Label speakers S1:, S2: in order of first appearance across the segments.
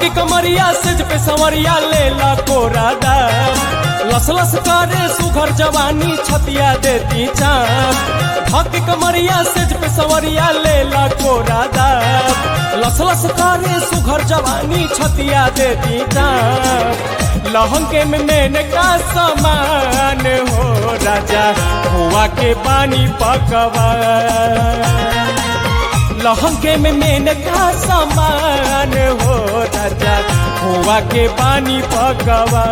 S1: धके कमरिया सेज पे संवरिया लेला कोरा दाम, लस लस करे सुघर जवानी छतिया देती चाम। धके कमरिया सेज पे संवरिया लेला कोरा दाम, लस लस करे सुघर जवानी छतिया देती चाम। लहंगे में मैंने का सामान हो राजा हुआ के पानी पकवा, लहंगे में मैंने का सामान हो राजा हुआ के पानी पकवा।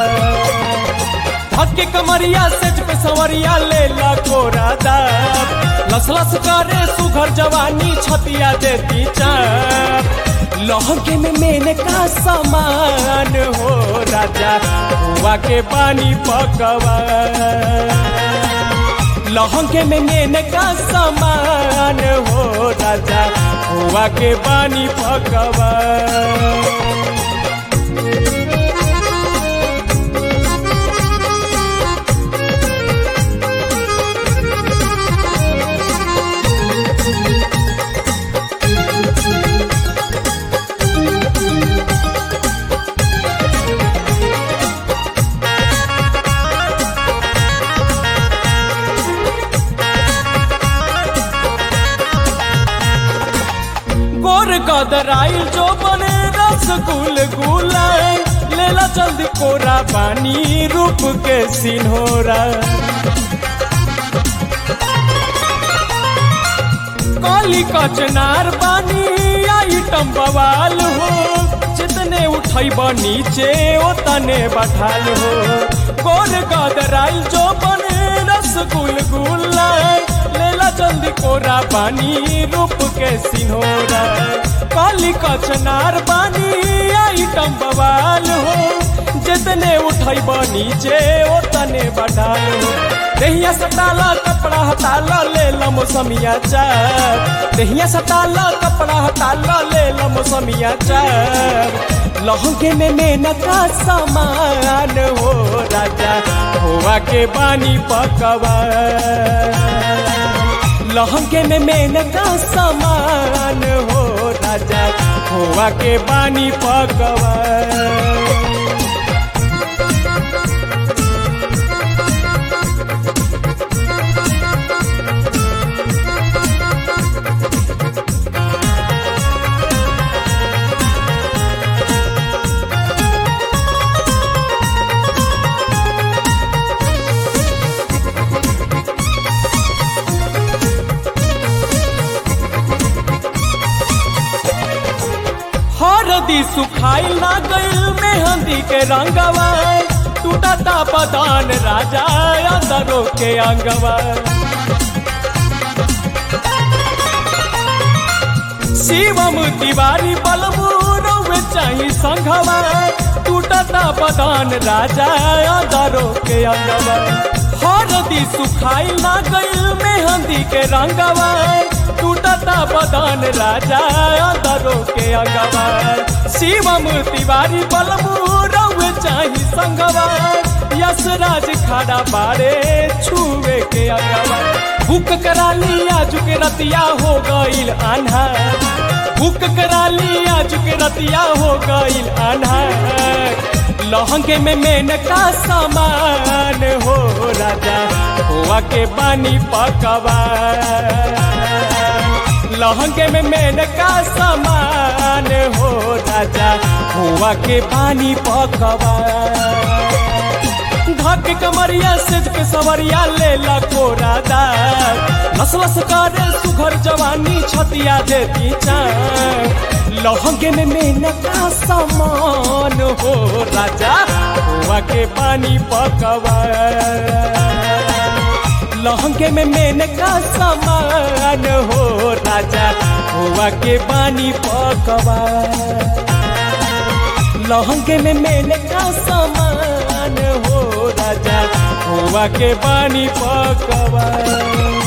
S1: धके कमरिया सेज पे संवरिया लेला कोरा दाम, लस लस करे सुघर जवानी छतिया देती चाप। लहंगे में मैंने का सामान हो राजा हुआ के पानी पकवा, लहंगे में मैंने का सामान हो राजा हुआ के पानी पकवा। गोर गदराइल जो बने रसगुल गुला, लेला जल्दी कोरा पानी रूप के सिन्होरा। काली कचनार बानी आइटम बवाल हो, जितने उठैब नीचे उतने बैठाल हो। गोर गदराइल जो बने रसगुल गुला, लेला जल्दी कोरा पानी रूप के सिन्होरा। काली कचनार बानी आइटम बवाल हो, जितने उठैब नीचे उतने बढ़ाल हो। दहिया सटाला कपड़ा हटाला लेला मौसमिया चाप, दहिया सटाला कपड़ा हटाला लेला मौसमिया चाप। लहंगे में मैंने का सामान हो राजा हुआ के पानी पकवा, लहंगे में मैंने का सामान हो राजा हुआ के पानी पकवा। हरदी सुखाइल ना गइल मेहंदी के रंगवा, टूटा ता बदान राजा अंदरों के अंगवा। शिवम तिवारी बलबूरवे चाही संघवा, टूटा ता बदान राजा अंदरों के अंगवा। हरदी सुखाइल ना गइल मेहंदी के रंगवा, टूटा ता बदान राजा अंदरों के अंगवा। शिवम तिवारी बलबूरवे चाही संगवा, यशराज खड़ा बारे छुए के अंगवा। बुक करा लिया झुके रतिया हो गइल अन्हार, बुक करा लिया झुके रतिया हो गइल अन्हार। लहंगे में मैंने का सामान हो राजा हुआ के पानी पकवा, लहंगे में मैंने का सामान हो राजा हुआ के पानी पकवा। धके कमरिया सेज पे संवरिया लेला कोरा दाम, लस लस करे सुघर जवानी छतिया देती चाम। लहंगे में मैंने का सामान हो राजा हुआ के पानी पकवा, लहंगे में मैंने का सामान हो राजा हुआ के पानी पकवा, लहंगे में मैंने का सामान हो राजा हुआ के पानी पकवा।